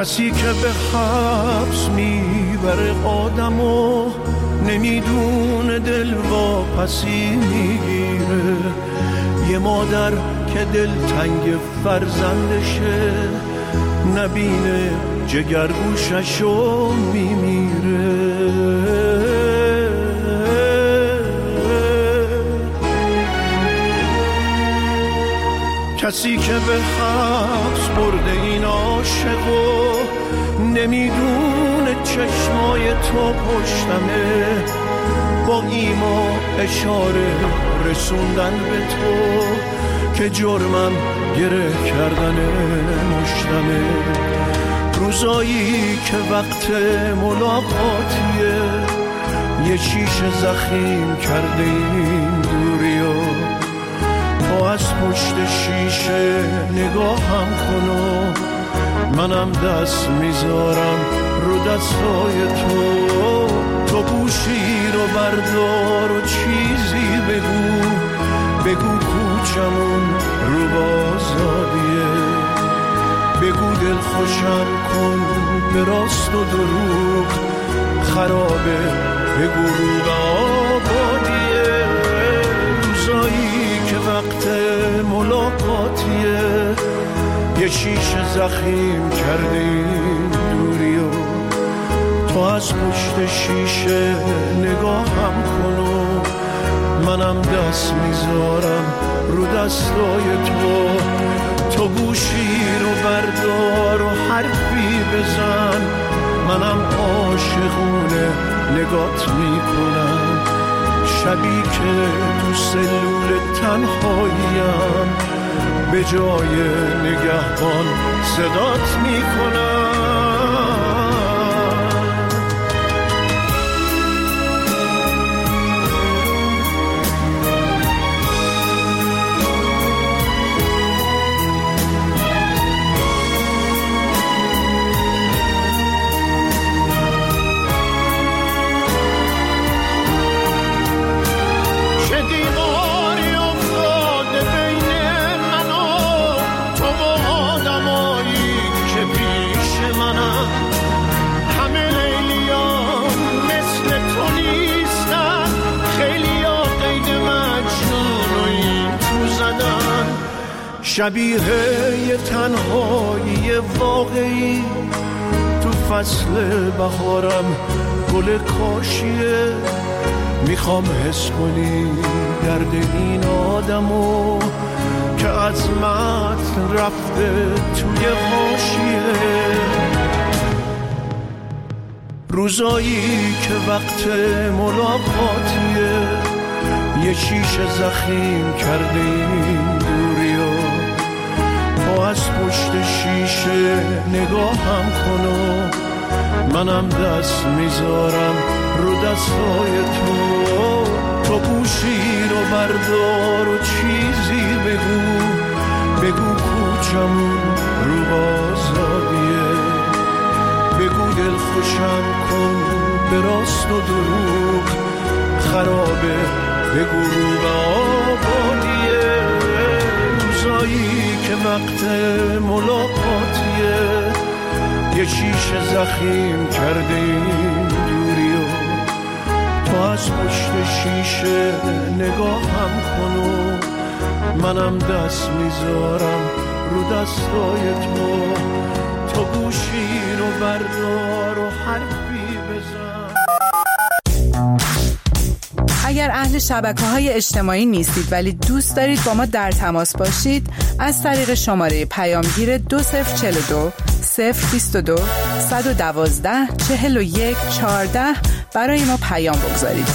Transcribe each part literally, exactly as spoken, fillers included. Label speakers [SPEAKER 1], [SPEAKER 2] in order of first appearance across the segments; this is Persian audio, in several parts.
[SPEAKER 1] کسی که به حبس میبره آدمو نمیدونه دل واپسی میگیره. یه مادر که دل تنگ فرزندشه نبینه جگرگوششو میمیره. کسی که به حبس برده این عاشقو نمیدونه چشمای تو پشتمه، با ایما اشاره رسوندن به تو که جرمم گره کردن مشتمه. روزایی که وقت ملاقاتیه یه شیشه زخیم کرده این دوریو، تو از پشت شیشه نگاهم کن و منم دست میذارم رو دستای تو. تو گوشی رو بردار و چیزی بگو، بگو کوچمون رو بازادیه، بگو دل خوشم کن به راست و دروغ خرابه، بگو رو به آبادیه. روزایی که وقت ملاقاتیه یه شیشه زخیم کرده این دوریو، تو از پشت شیشه نگاهم کن و منم دست میذارم رو دستای تو. تو گوشی رو بردار و حرفی بزن، منم عاشقونه نگات میکنم. شبی که تو سلول تنهاییم به جای نگهبان صدات میکنم. شبیه یه تنهایی واقعی تو فصل بهارم گل کاشیه. میخوام حس کنی درد این آدمو که از متن رفته توی حاشیه. روزایی که وقت ملاقاتیه یه شیشه زخیم کرده این دوریو، تو از پشت شیشه نگاهم کن و منم دست میذارم رو دستای تو. تو گوشی رو بردار و چیزی بگو، بگو کوچمون رو بازادیه، بگو دل خوشم کن به راست و دروغ خرابه، بگو رو به آبادیه. روزایی که وقت ملاقاتیه یه شیشه زخیم کرده این دوریو، تو از پشت شیشه نگاهم کن و منم دست میذارم رو دستای تو. تو گوشی رو بردار و حرفی بزن.
[SPEAKER 2] اگر اهل شبکه‌های اجتماعی نیستید ولی دوست دارید با ما در تماس باشید، از طریق شماره پیامگیر دو صفر چهل و دو صفر بیست و دو صد و دوازده چهل و یک چهارده برای ما پیام بگذارید.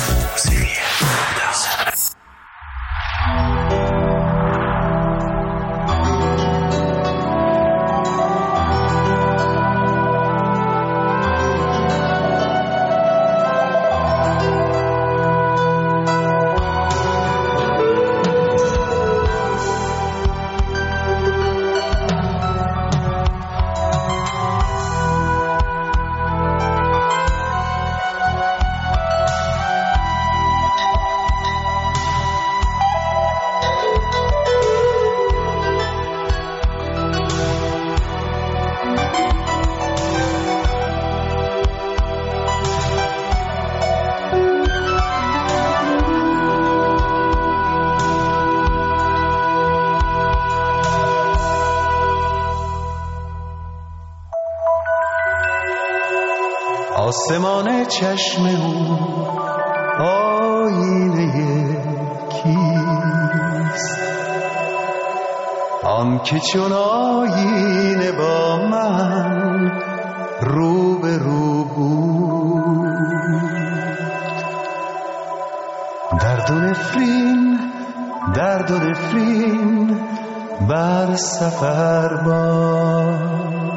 [SPEAKER 1] آسمان چشم او آینه کیست؟ آن که چون آینه با من رو به رو بود. درد و نفرین درد و نفرین بر سفر باد،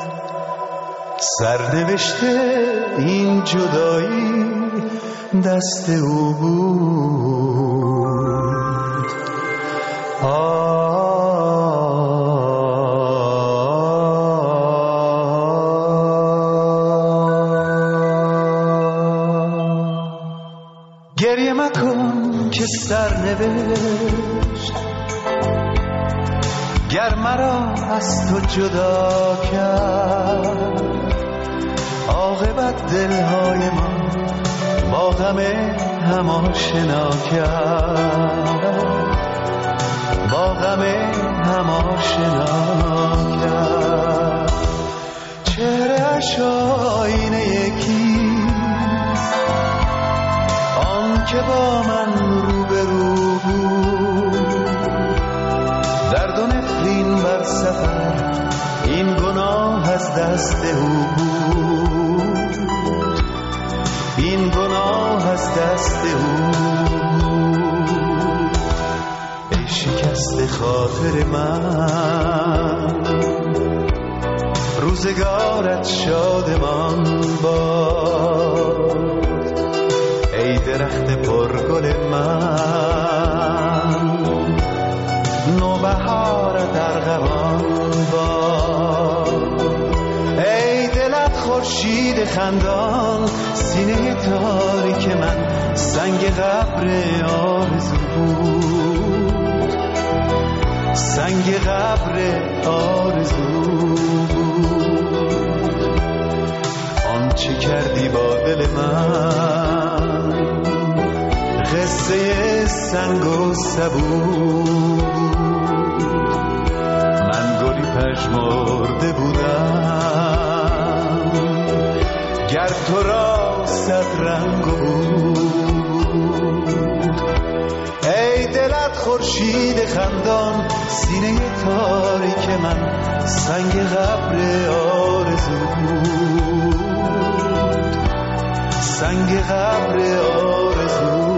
[SPEAKER 1] سرنوشته این جدایی دست او بود. آه گریه مکن که سرنوشت گر مرا از تو جدا کرد، عاقبت دلهای ما با غم هم آشنا کرد، با غم هم آشنا کرد. چهره‌اش آینه یکیست، آن که با من رو به رو بود. درد و نفرین بر سفر این گناه از دست او بود، این گناه از دست او بود. ای شکست خاطر من روزگارت شادمان باد. ای درخت پرگل من نوبهارت ارغوان باد. ای دلت خورشید خندان، سینه تاریک من سنگ قبر آرزو بود، سنگ قبر آرزو بود. آنچه کردی با دل من قصه سنگ و سبو. من گلی پژمرده بودم گر تو را صد رنگ بود. ای دلت خورشید خندان، سینه تاریک من سنگ قبر آرزو بود، سنگ قبر آرزو.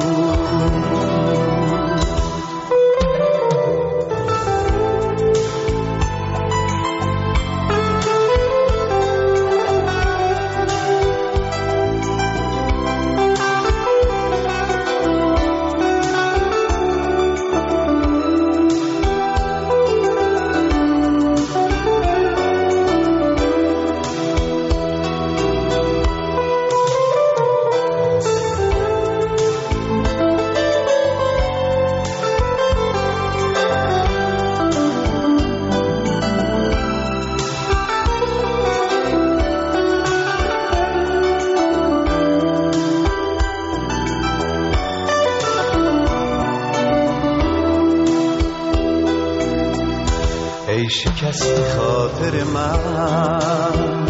[SPEAKER 1] ای شکست خاطر من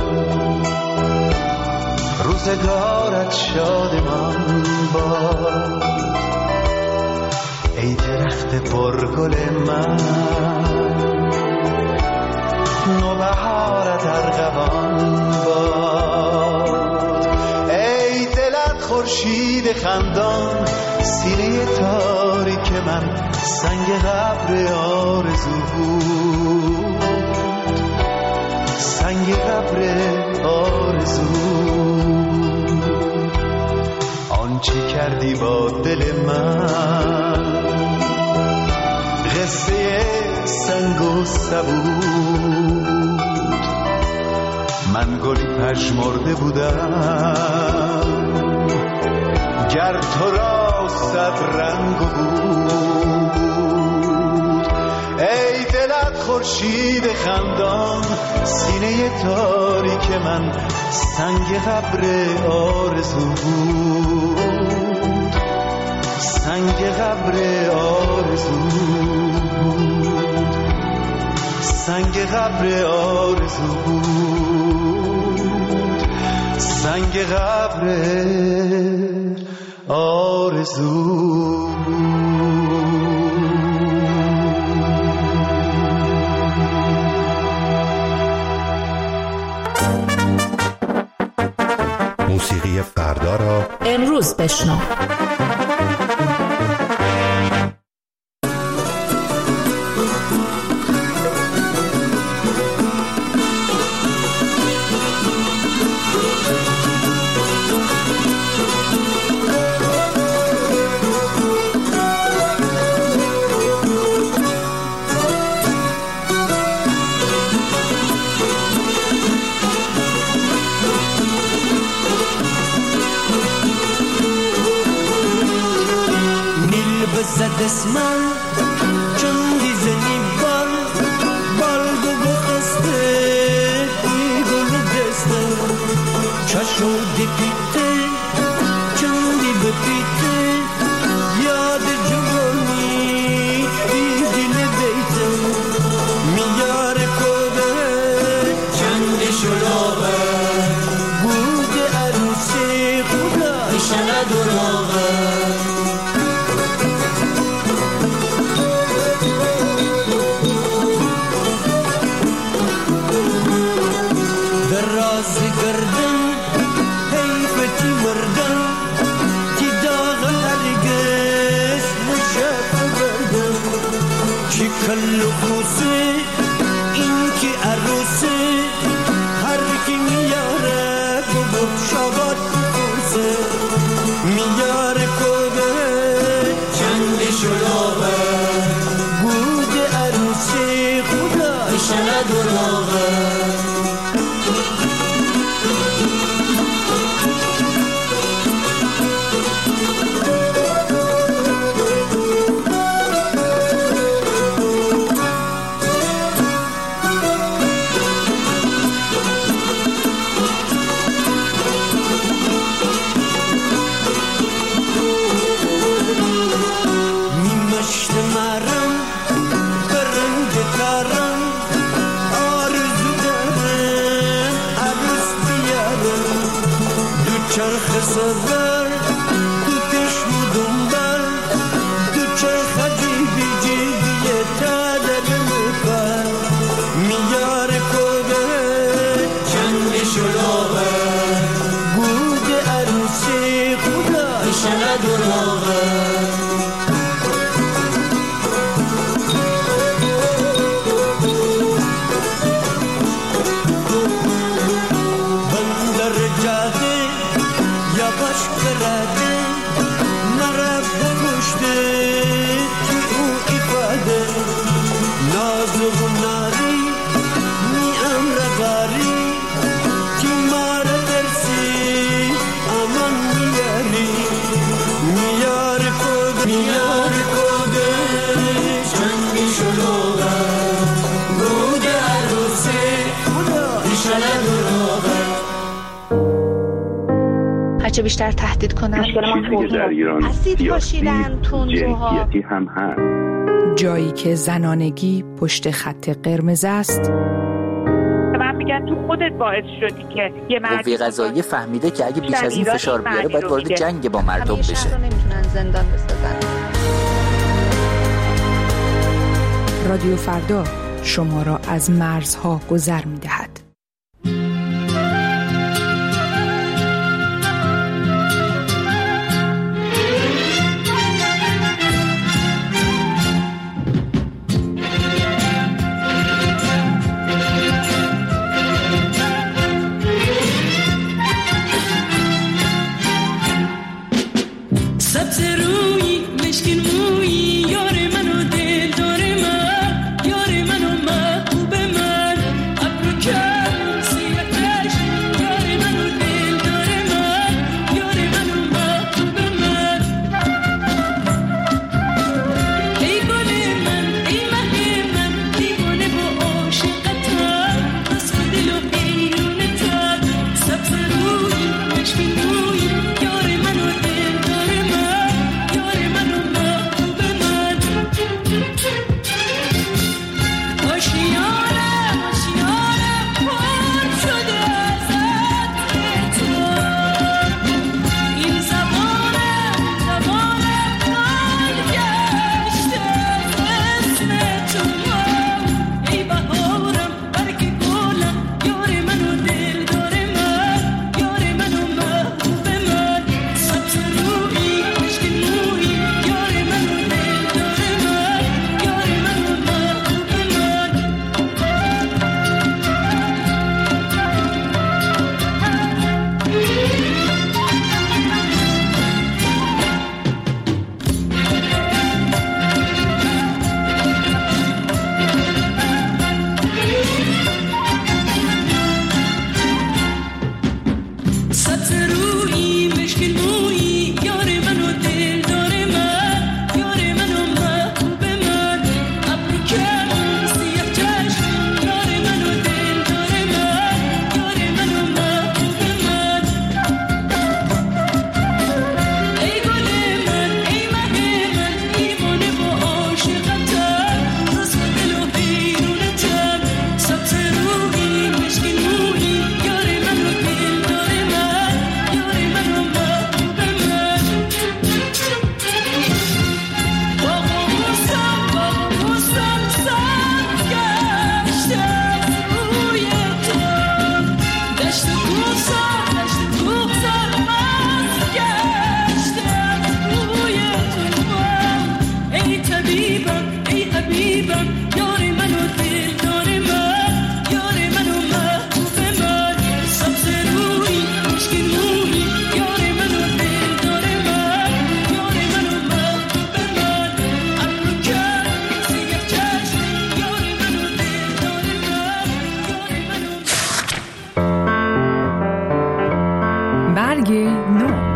[SPEAKER 1] روزگارت شادمان باد. ای درخت پرگل من نوبهارت ارغوان باد. ای دلت خورشید خندان، سینه تاریک من سنگ قبر آرزو بود، سنگ قبر آرزو. آنچه کردی با دل من قصه سنگ و سبود. من گلی پژمرده بودم گر تو را صد رنگ بود. ای دلت خورشید خندان، سینه تاریک من سنگ قبر آرزو بود، سنگ قبر آرزو بود، سنگ قبر آرزو بود، سنگ قبر آرزو.
[SPEAKER 3] موسیقی فردا را
[SPEAKER 4] امروز بشنو.
[SPEAKER 5] دسمال چندی زنی بال بال دو بخسته ای گل دسته چشو دی پیته چندی بپیته یاد جوانی ای دل دیته میار کده چندی شلوغه بود عروسی خدا ایشالا دروغه. کل خوزه این که عروسه هر کی میاره بگو شبات خوزه میاره کده چند شلوغه بود عروسی خدا ایشالا دروغه. چرخ سفر تو چشم دنبال تو چرخ جیبی جیبی تادر مکار میار کده چند شلوغه بود عروسی خدا ایشالا دروغه.
[SPEAKER 6] هرچه بیشتر تهدید کنن اسید پاشیدن تندروها
[SPEAKER 7] هم هست.
[SPEAKER 2] جایی که زنانگی پشت خط قرمز است.
[SPEAKER 8] من میگم تو خودت باعث شدی که یه مرد
[SPEAKER 9] قوه قضاییه فهمیده که اگه بیش از این فشار بیاره باید وارد جنگ با مردم بشه.
[SPEAKER 6] همیشه نمیتونن زندان بسازن.
[SPEAKER 2] رادیو فردا شما را از مرزها گذر می‌دهد.
[SPEAKER 5] Yeah.
[SPEAKER 2] نو.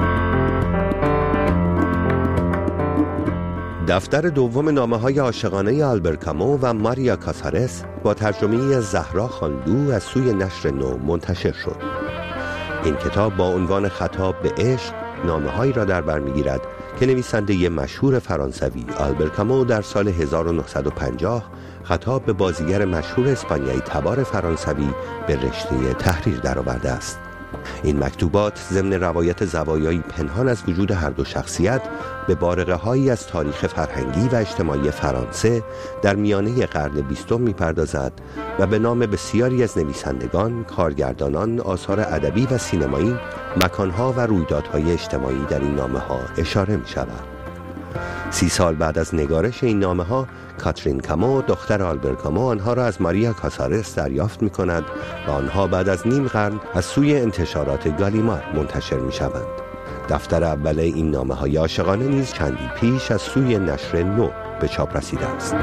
[SPEAKER 3] دفتر دوم نامه‌های عاشقانه آلبر کامو و ماریا کاسارس با ترجمه زهرا خاندو از سوی نشر نو منتشر شد. این کتاب با عنوان خطاب به عشق نامه‌هایی را در بر می‌گیرد که نویسنده مشهور فرانسوی آلبر کامو در سال هزار و نهصد و پنجاه خطاب به بازیگر مشهور اسپانیایی تبار فرانسوی به رشته تحریر درآورده است. این مکتوبات ضمن روایت زوایایی پنهان از وجود هر دو شخصیت به بارقه‌هایی از تاریخ فرهنگی و اجتماعی فرانسه در میانه قرن بیستم می‌پردازد و به نام بسیاری از نویسندگان، کارگردانان، آثار ادبی و سینمایی، مکان‌ها و رویدادهای اجتماعی در این نامه‌ها اشاره می‌شود. سی سال بعد از نگارش این نامه‌ها، کاترین کامو دختر آلبر کامو آنها را از ماریا کاسارس دریافت می‌کند و آنها بعد از نیم قرن از سوی انتشارات گالیمار منتشر می‌شوند. دفتر اول این نامه‌های عاشقانه نیز چندی پیش از سوی نشر نو به چاپ رسیده است.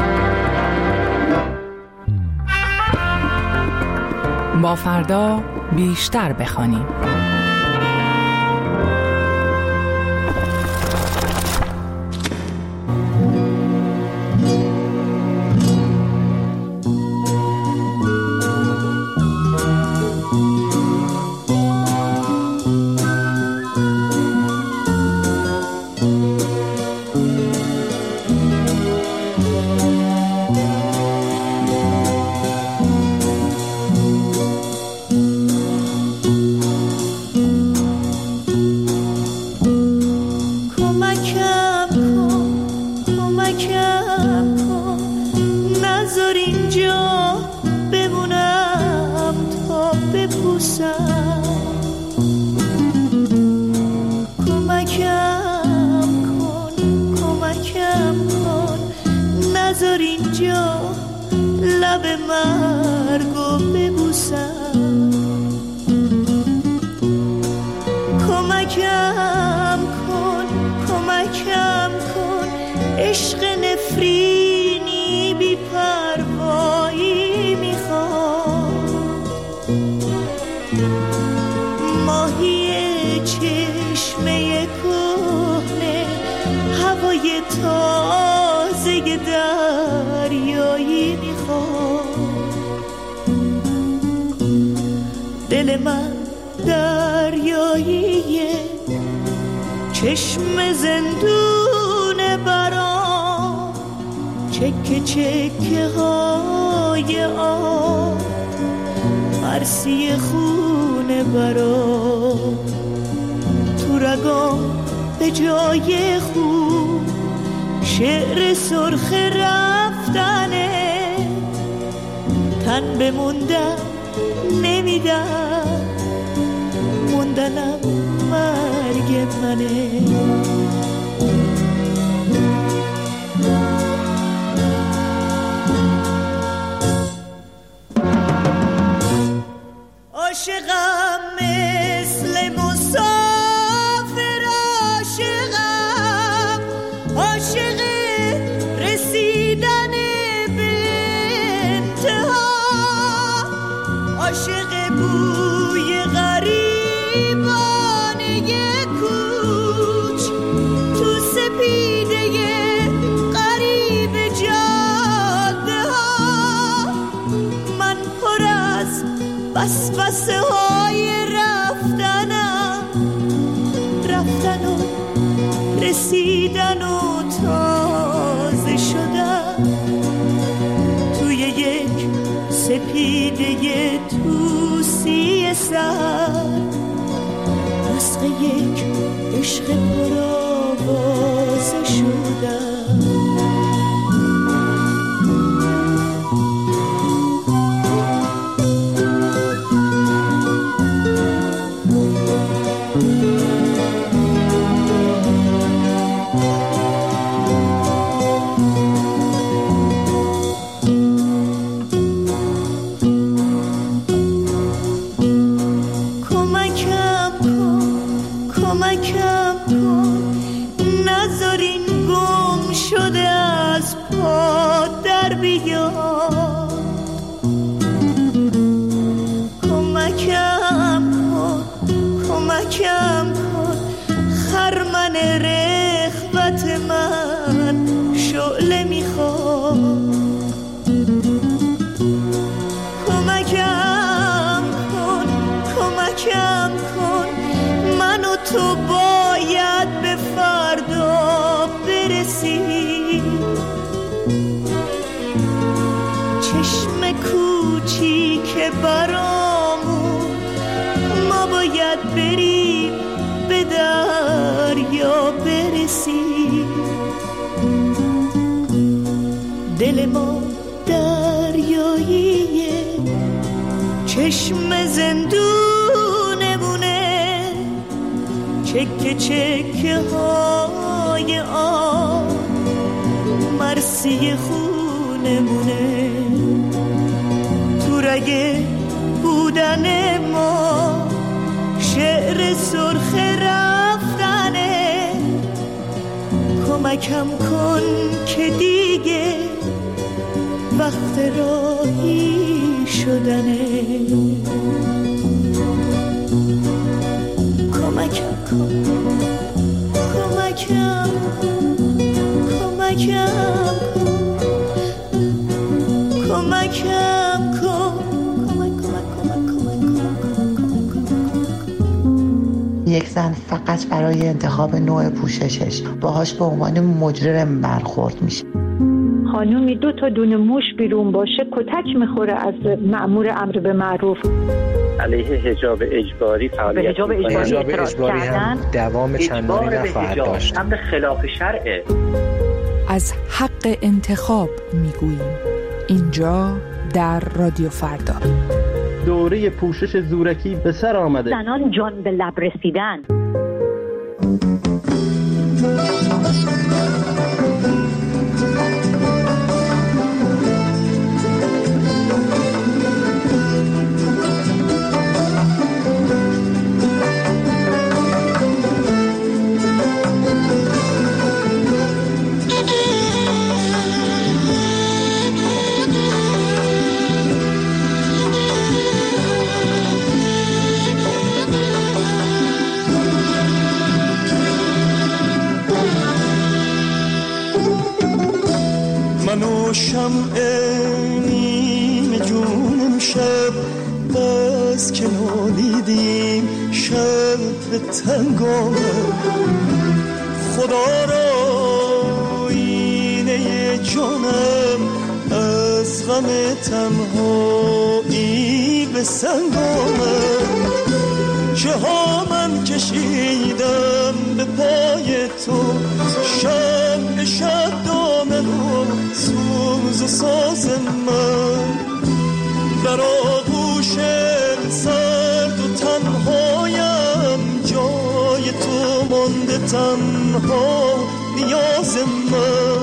[SPEAKER 2] با فردا بیشتر بخوانیم.
[SPEAKER 4] دل من دریاییه، چشم زندون برام، چکه چکه های آب، مرسی خونه برام، تو رگام به جای خوب شعر سرخ رفتنه، تن بموندم نمیدم، موندنم مرگ منه. عاشقم مثل مسافر، عاشقم عاشق رسیدن به انتها، عاشق بوی غریبانه کوچ تو سپیده غریب جاده ها، من پر از وسوسه های رفتنم، رفتن و رسیدن و تازه شدم، توی یک سپیده توسی سر، رسق یک عشق پرآوازه شدم. کمکم کن، کمکم کن برسی. چشم کوچیک برامون ما باید بریم به دریا برسی. دل ما دریاییه، چشم زندونمونه، چکه چکه های آب مرسی خونمونه. تو رگه بودن ما شعر سرخ رفتنه. کمکم کن که دیگه وقت راهی شدنه. کمکم کن، کمکم کمکم کمکم کن، کمک کمک کمک کمک کمک.
[SPEAKER 7] یک زن فقط برای انتخاب نوع پوششش باهاش به عنوان مجرم برخورد میشه.
[SPEAKER 10] خانومی دو تا دونه موش بیرون باشه کتک میخوره از مأمور امر به معروف.
[SPEAKER 11] علیه حجاب اجباری فعالیت
[SPEAKER 10] به حجاب اجباری,
[SPEAKER 11] اجباری
[SPEAKER 10] هم
[SPEAKER 11] دوام چندانی نخواهد داشت. امر خلاف شرعه.
[SPEAKER 2] از حق انتخاب میگوییم اینجا در رادیو فردا.
[SPEAKER 12] دوره پوشش زورکی به سر آمده.
[SPEAKER 10] زنان جان به لب رسیدن.
[SPEAKER 5] منو شمع نیم جونم شب بس که نالیدیم شب به تنگامه. خدا را اینه جانم از غم تنهایی به سنگامه. چه ها من کشیدم به پای تو شمع شب دامه و سوز و ساز من. در آغوش سرد و تنهایم جای تو مانده تنها نیاز من.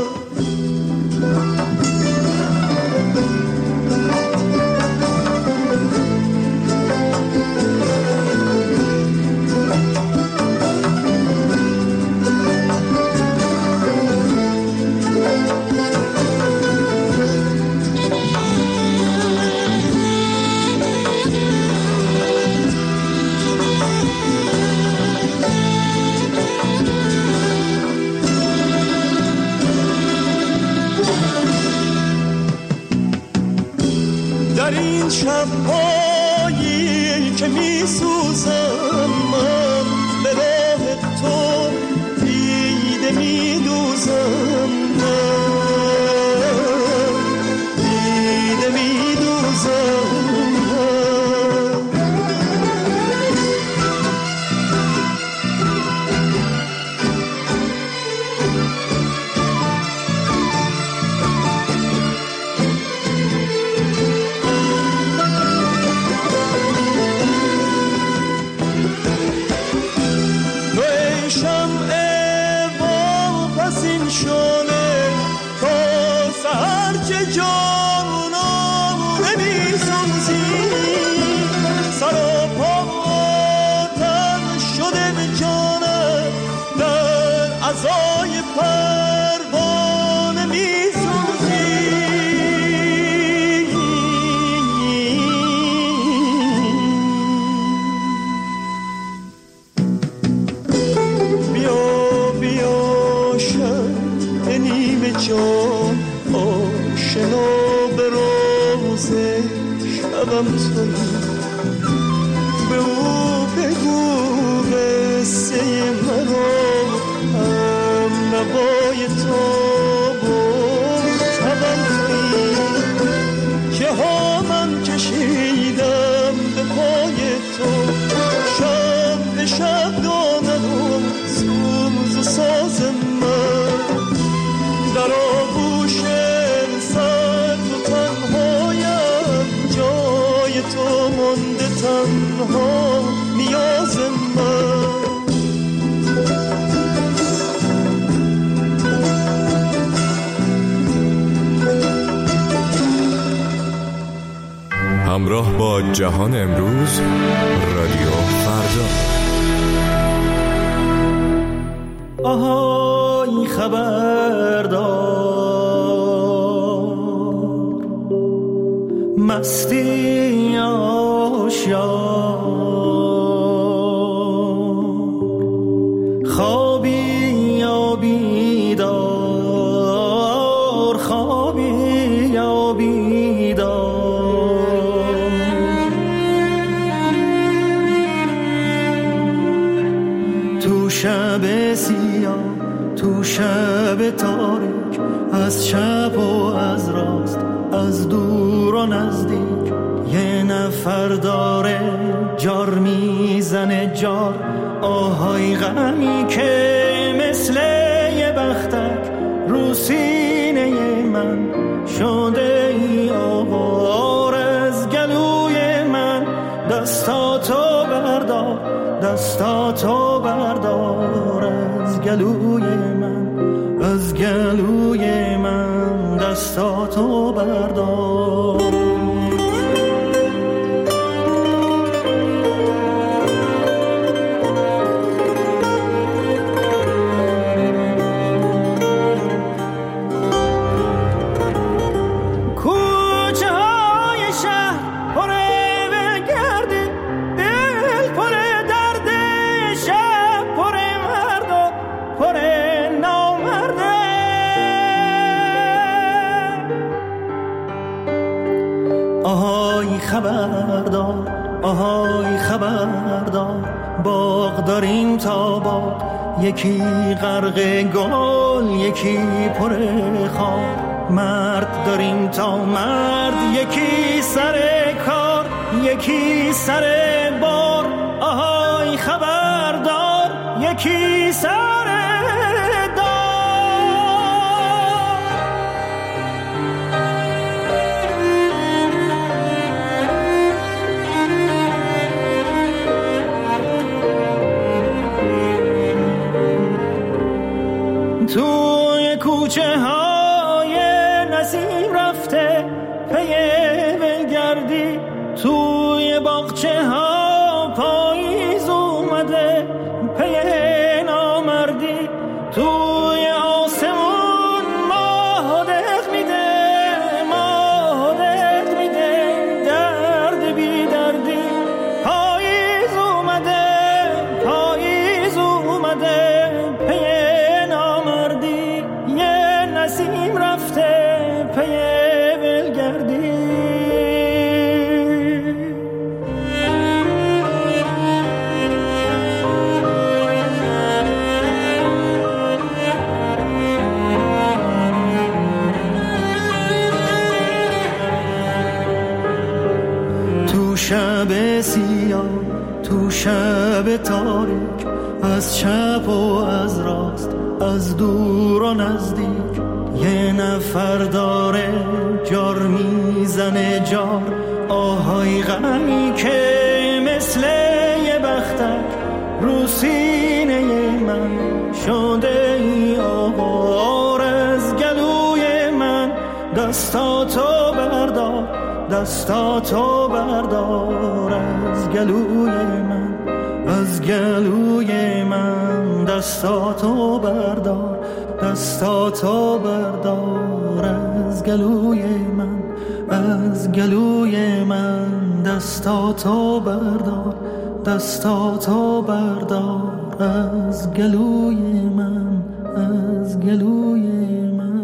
[SPEAKER 5] در این شب‌هایی که می‌سوزم من به راه تو دیده می‌دوزم من دیده می‌دوزم شبم توی به او بگو قصه مرا هم نوای تو بود تبم تویی که ها من کشیدم به پای تو شب به شب دامن و سوز و ساز من در آغوش سر و تنهایم جای تو مانده تنها نیاز من
[SPEAKER 1] همراه با جهان امروز رادیو فردا.
[SPEAKER 5] آهای خبردار مستی آشیار خوابی یا بیدار خوابی یا بیدار تو شب سیاه تو شب تاریک از چپ و از راست از دور و نزدیک یه نفر داره جار میزنه جار آهای غمی که مثل یه بختک رو سینه من شده ای آوار از گلوی من دستاتو بردار دستاتو بردار از گلوی من از گلوی من دستاتو بردار خبردار آهای خبردار باغ داریم تا باغ یکی غرق گل یکی پر خار مرد داریم تا مرد یکی سر کار یکی سر بار آهای خبردار یکی سر توی کوچه های نسیم رفته پی ولگردی توی باغچه ها پاییز اومده پی نامردی توی آسمون ماه دق میده ماه دق میده درد بی دردی پاییز اومده پاییز اومده پی نسیم رفته پی ولگردی تو شب سیاه تو شب تاریک از چپ و از راست از دور و نزدیک یه نفر داره جار میزنه جار آهای غمی که مثل یه بختک رو سینه من شده ای آوار از گلوی من دستاتو بردار دستاتو بردار از گلوی من از گلوی من دستاتو بردار دستاتو بردار از گلوی من از گلوی من دستاتو بردار دستاتو بردار از گلوی من از گلوی من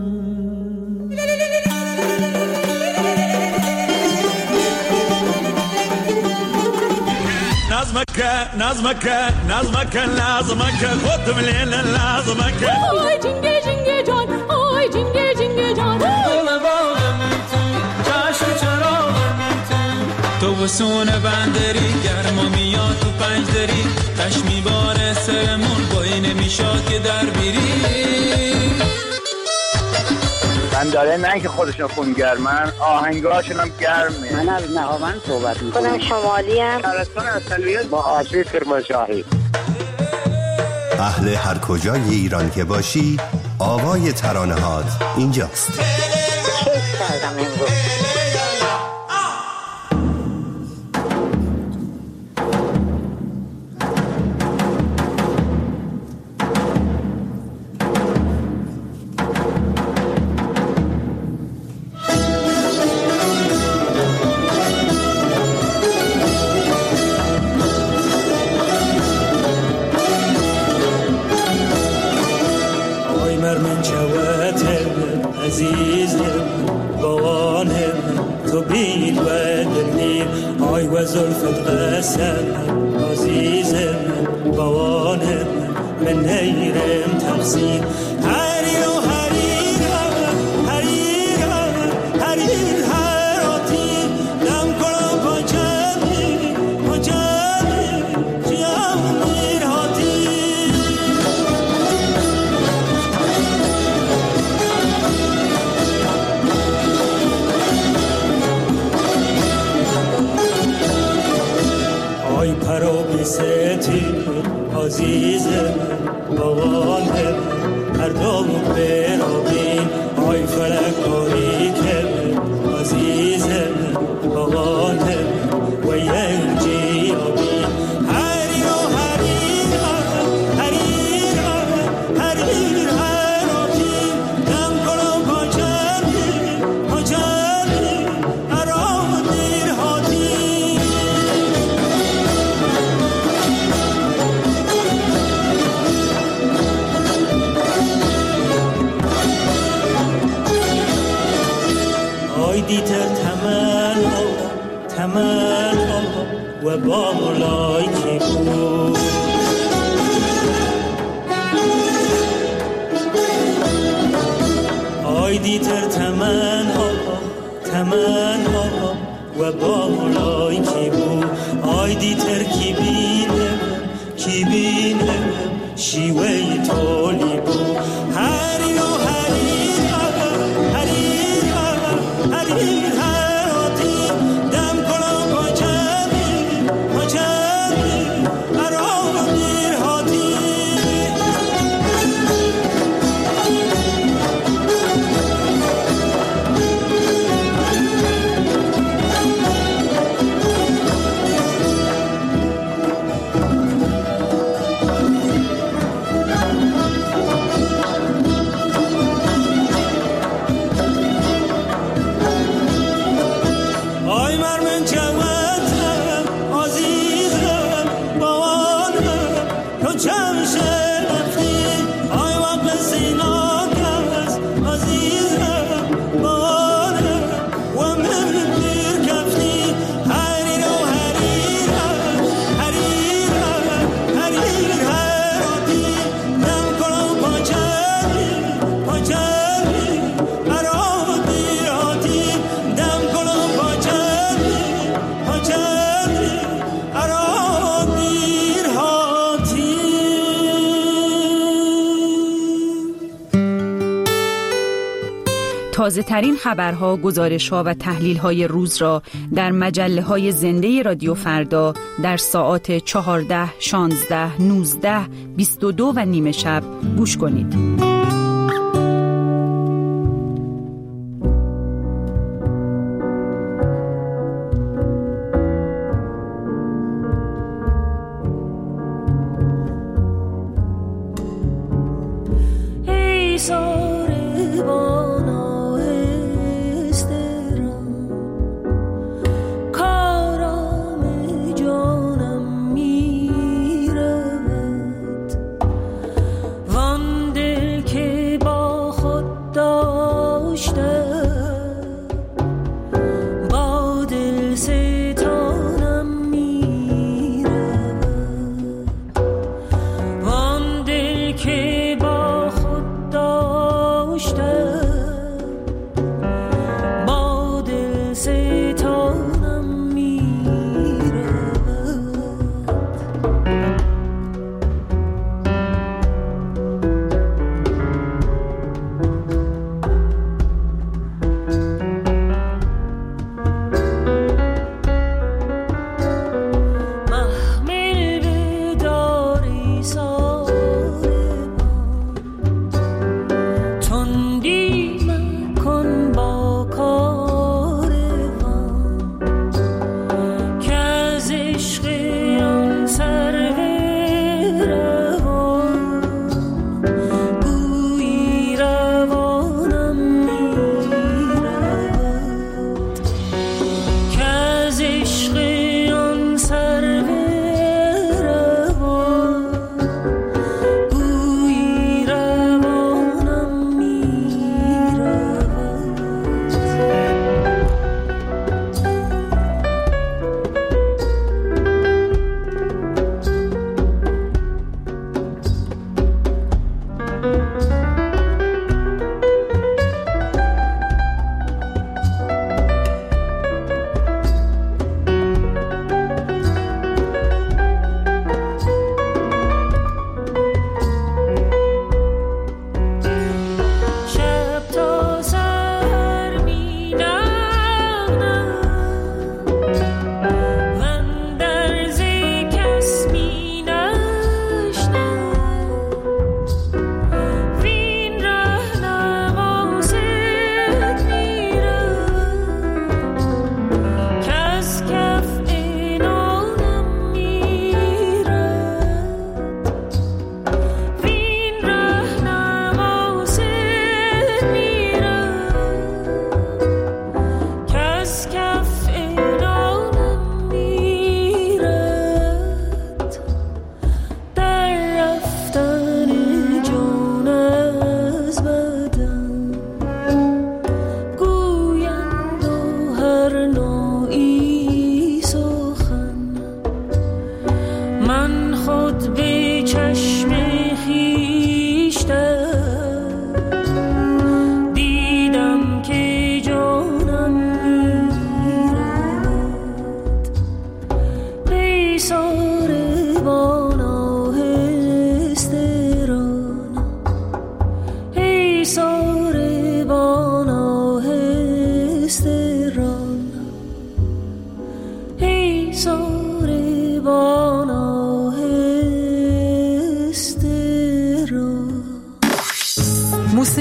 [SPEAKER 13] نظمك نظمك نظمك لازمك خد من الليل لازمك سونه بندری گرما میاد تو پنجدری تش میباره سرمون بایی نمیشاد که در بیری
[SPEAKER 14] بنداره نه که خودشون خونگرمن آهنگاشون هم گرمه.
[SPEAKER 15] من از نهاوند صحبت میکنم.
[SPEAKER 16] خودم شمالی هم
[SPEAKER 14] شهرستان اصلیت با آشی کرمانشاهی.
[SPEAKER 3] اهل هر کجای ایران که باشی آوای ترانه‌هات اینجاست.
[SPEAKER 16] کیف کردم امروز.
[SPEAKER 17] تازه ترین خبرها، گزارش‌ها و تحلیل‌های روز را در مجله‌های زنده رادیو فردا در ساعات چهارده، شانزده، نوزده، بیست و دو و نیمه شب گوش کنید.
[SPEAKER 18] که با خود داشت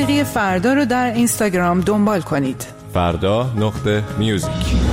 [SPEAKER 2] موسیقی فردا رو در اینستاگرام دنبال کنید.
[SPEAKER 1] فردا نقطه میوزیک.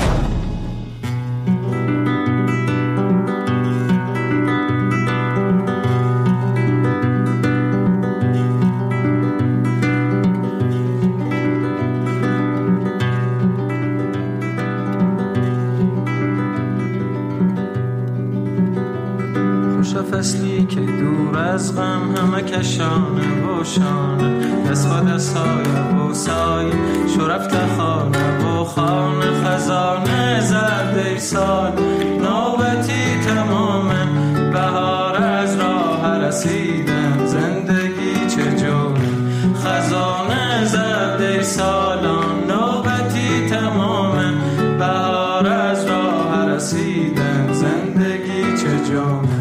[SPEAKER 13] فصلی که دور از غم همه کشانه و شانه دست با دست های و سایه شرفت خانه و خانه خزانه زرده سال نوبتی تمامه بهار از راه رسیدن زندگی چه جونه خزانه زرده سالان نوبتی تمامه بهار از راه رسیدن زندگی چه جونه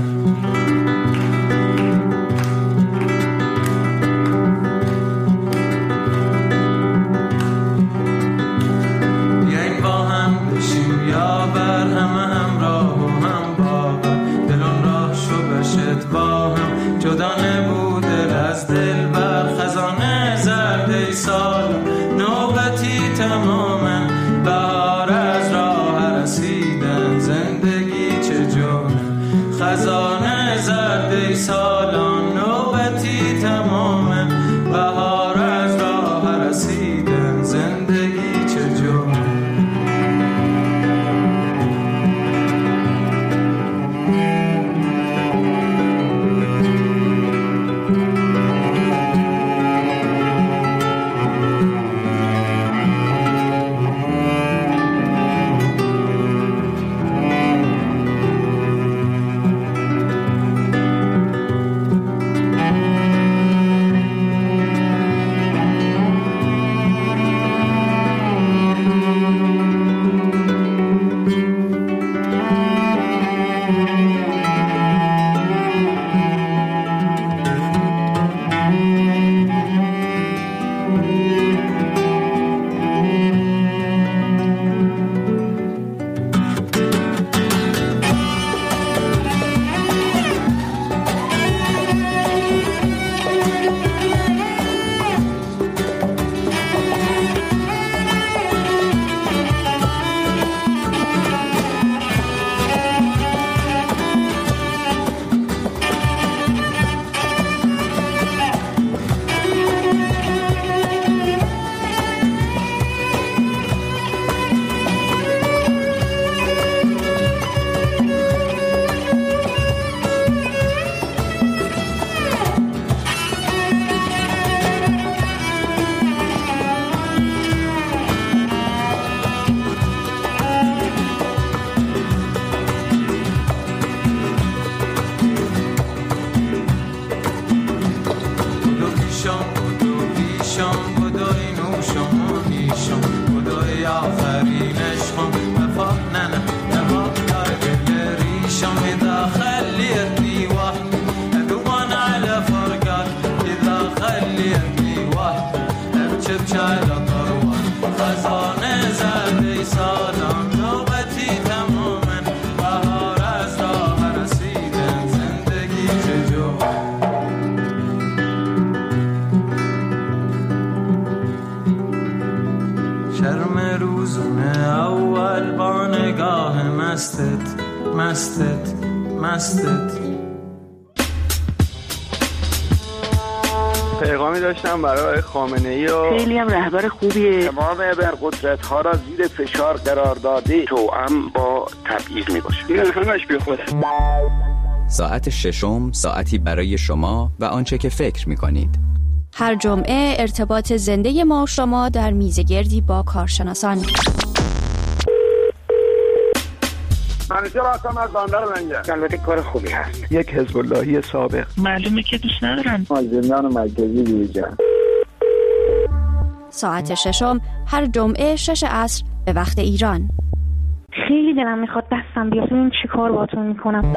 [SPEAKER 15] مستت مستت.
[SPEAKER 14] پیغامی داشتم برای خامنه‌ای و
[SPEAKER 18] خیلی هم رهبر خوبیه.
[SPEAKER 14] تمام ابرقدرت ها را زیر فشار قرار داده توأم با تبعیض میباشه. این همش بی خوده.
[SPEAKER 19] ساعت ششم ساعتی برای شما و آنچه که فکر میکنید.
[SPEAKER 20] هر جمعه ارتباط زنده ما شما در میزگردی با کارشناسان.
[SPEAKER 14] منیجر آسام از باندر منگه. البته کار خوبی هست.
[SPEAKER 12] یک حزب اللهی سابق.
[SPEAKER 18] معلومه که دوست ندارن.
[SPEAKER 14] زندان مرکزی دیجا.
[SPEAKER 20] ساعت ششم هر جمعه شش عصر به وقت ایران.
[SPEAKER 10] خیلی دلم میخواد دستم بیاد ببینم چی کار باتون میکنم.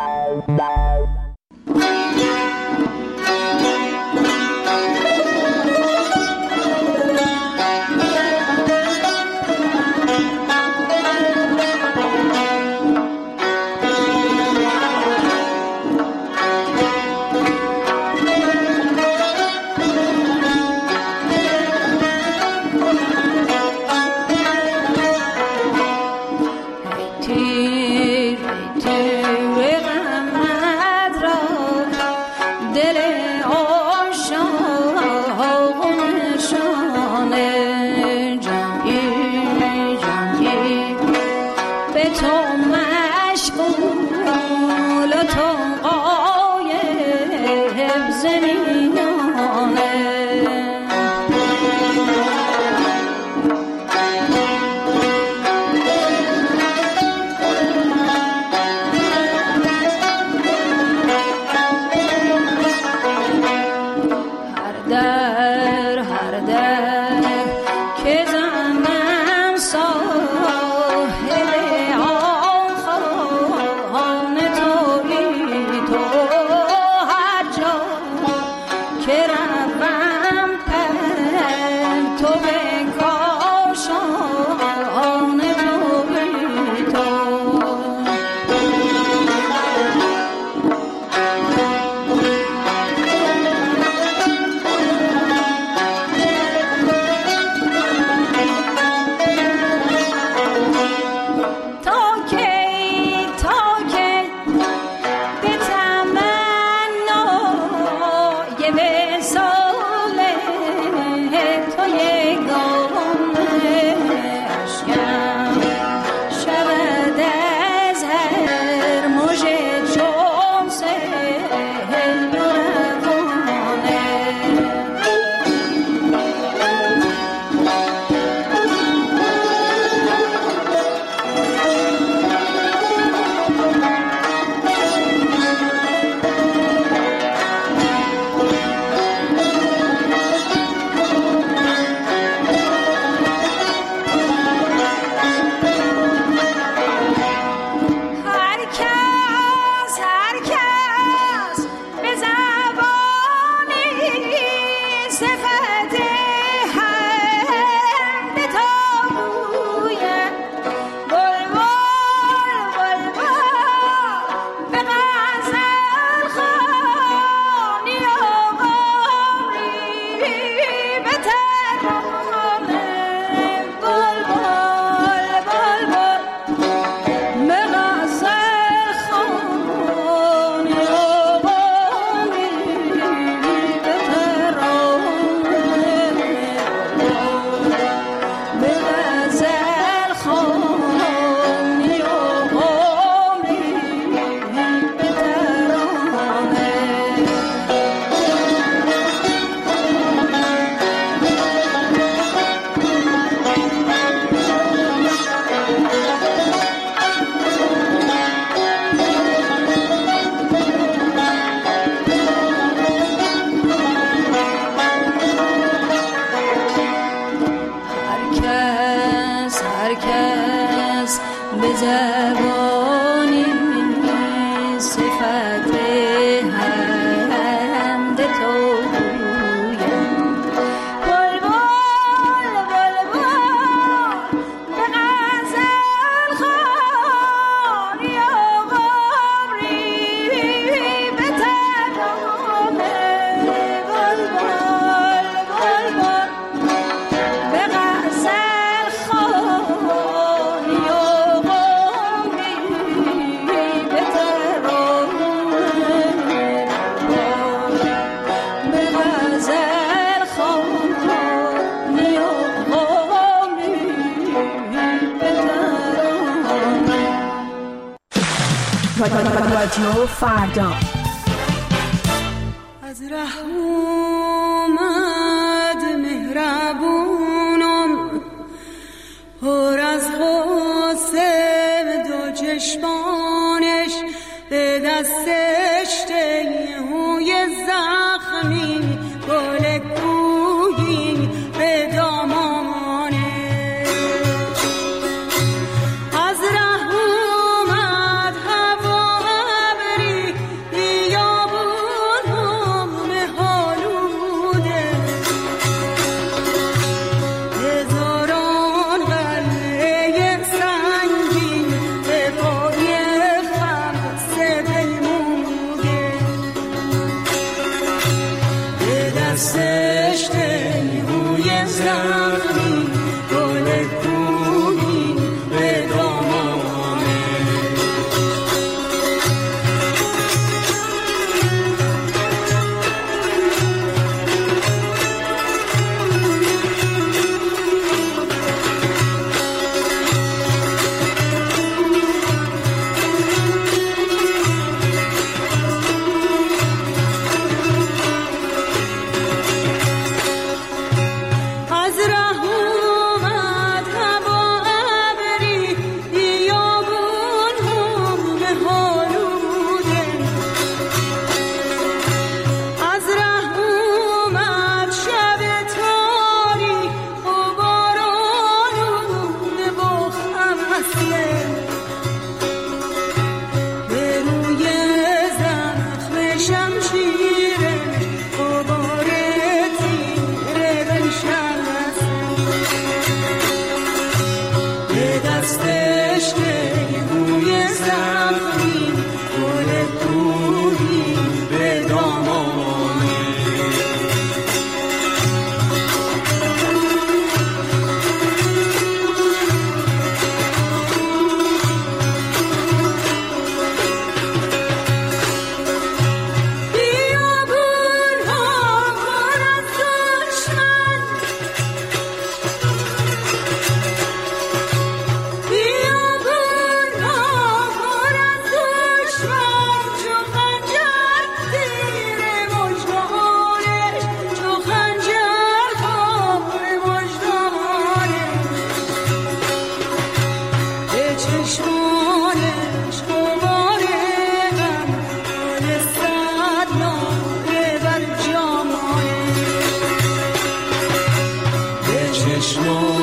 [SPEAKER 21] رادیو فردا
[SPEAKER 22] از رحمت مهربونم پر از غصه دو چشمانش به دستش تیهوی زخمی گل کوهی به دامانش از رحمت هوا ابری بیابون هم حالوده هزاران قلعه سنگین به پای خمسه بلموده به دستش تیهوی زخمی گل کوهی به دامانش چشمان